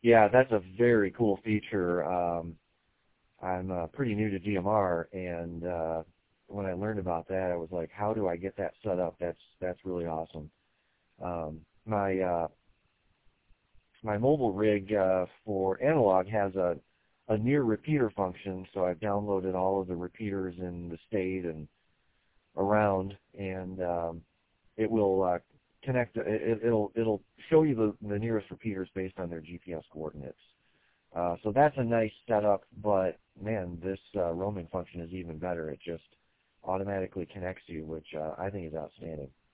Yeah, that's a very cool feature. I'm pretty new to DMR, and when I learned about that, I was like, how do I get that set up? That's really awesome. My my mobile rig for analog has a near repeater function, so I've downloaded all of the repeaters in the state and around, and it will connect. It'll show you the nearest repeaters based on their GPS coordinates. So that's a nice setup, but man, this roaming function is even better. It just automatically connects you, which I think is outstanding.